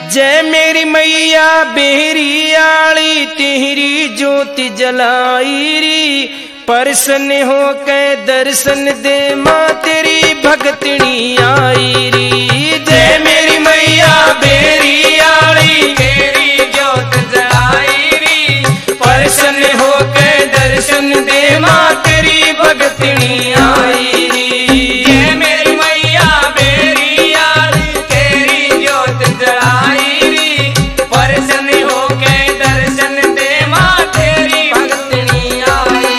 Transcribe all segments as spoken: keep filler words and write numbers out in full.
जय मेरी मैया बेरी आली तेरी ज्योति जलाई री, प्रसन्न हो के दर्शन दे माँ तेरी भगतनी आई री। जय मेरी मैया बेरी आली तेरी ज्योति जलाई री, प्रसन्न हो के दर्शन दे माँ तेरी भगतनी आई री। जय मेरी मैया बेरी आली तेरी ज्योति जलाई री, प्रसन्न हो के दर्शन दे माँ तेरी भगतनी आई।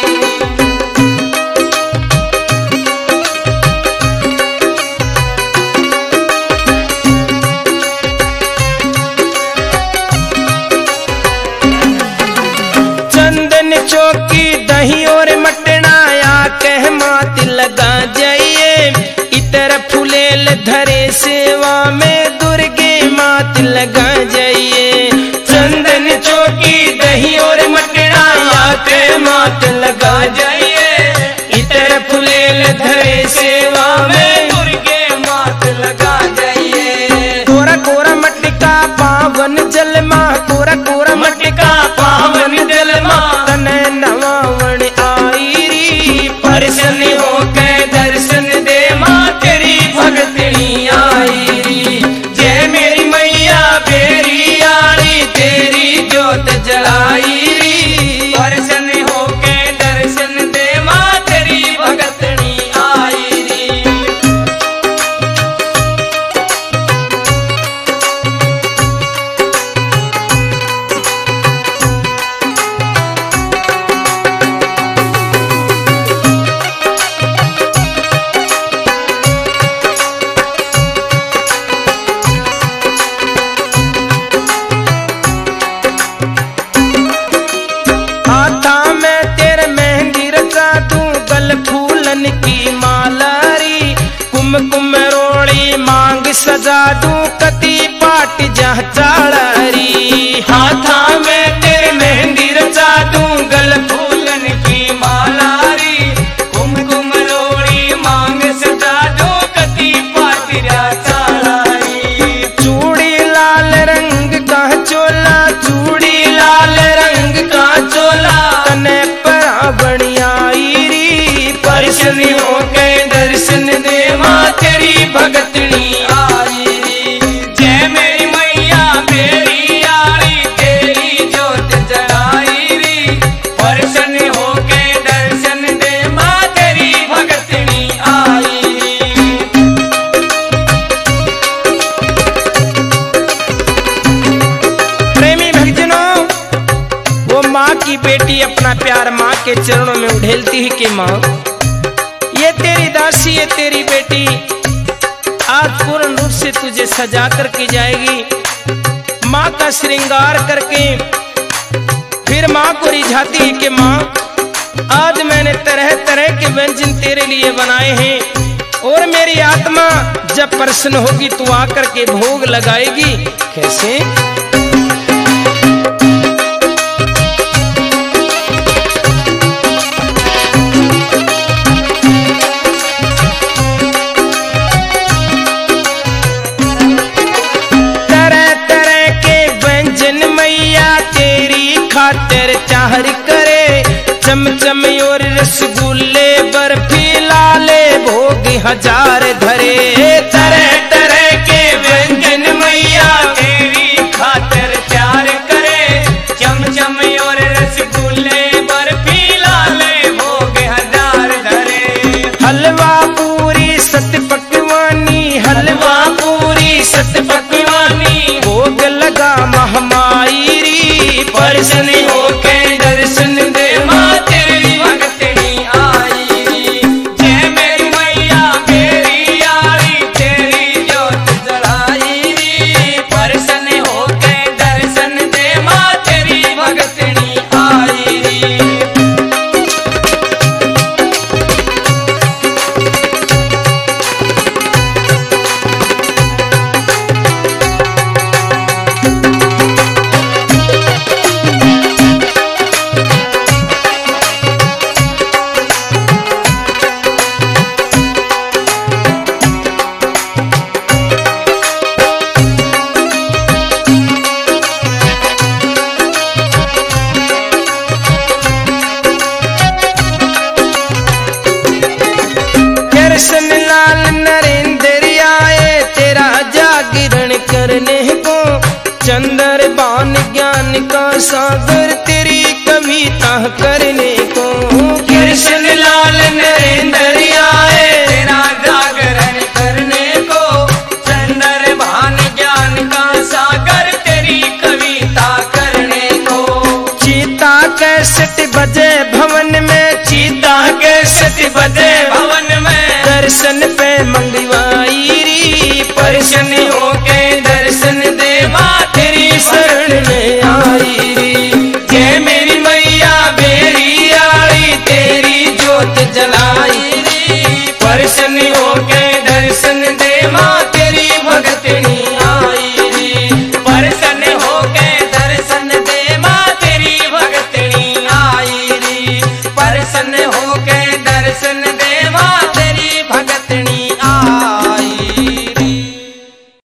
चंदन चौकी दही और मटनाया कह मात लगा जाइए, इतर फुलेल धरे सेवा में दुर्गे मात लगा जाइए। चंदन चौकी दही और मटनाया कह मात लगा जाइए, इतर फुलेल धरे सेवा में दुर्गे मात लगा जाइए। कोरा कोरा मटका पावन जल माँ, कोरा कोरा मटका पावन जल माँ तने नवावण आई री, प्रसन्न हो के दर्शन दे माँ तेरी भगतनी आई री। जय मेरी मैया बेरी आली तेरी ज्योत जलाई री, प्रसन्न हो के दर्शन दे माँ तेरी भगतनी आई री। हाथा में तेरे मेहंदी रचा दूं गल फूलन की मालारी, कुम कुम रोड़ी मांग सजा दूं कति पाट जह चाड़ारी। हाथा में तेरे मेहंदी रचा दूं गल फूलन की मालारी, कुम कुम रोड़ी मांग सजा दूं कति पाट जह चाड़ारी। चूड़ी लाल रंग का चोला, चूड़ी लाल रंग का चोला तने परा बनियाई री, प्रसन्न हो के दर्शन दे माँ तेरी भगतनी आई री। जय मेरी मैया बेरी आली तेरी ज्योत जलाई री, प्रसन्न हो के दर्शन दे माँ तेरी भगतनी आई री। प्रेमी भक्तजनों, वो माँ की बेटी अपना प्यार माँ के चरणों में उड़ेलती है कि माँ ये तेरी दासी है, तेरी बेटी आज पूर्ण रूप से तुझे सजा करके जाएगी। माँ का श्रृंगार करके फिर माँ को रिझाती है कि माँ आज मैंने तरह तरह के व्यंजन तेरे लिए बनाए हैं, और मेरी आत्मा जब प्रसन्न होगी तू आकर के भोग लगाएगी। कैसे? खातिर चाहर करे चमचम और रसगुल्ले बर्फी लाले भोग हजार धरे। तरह तरह के व्यंजन मैया तेरी खातिर प्यार करे, चमचम और रसगुल्ले बर्फी लाले भोग हजार धरे। हलवा पूरी सत पकवानी, हलवा पूरी सत पकवानी भोग लगा महमाई री, प्रसन्न हो के दर्शन दे माँ तेरी भगतनी आई री। जय मेरी मैया बेरी आली तेरी ज्योत जलाई री, प्रसन्न हो के दर्शन दे माँ तेरी भगतनी आई री। करने को, चंद्र बान ज्ञान का सागर तेरी कविता करने को। कृष्ण लाल ने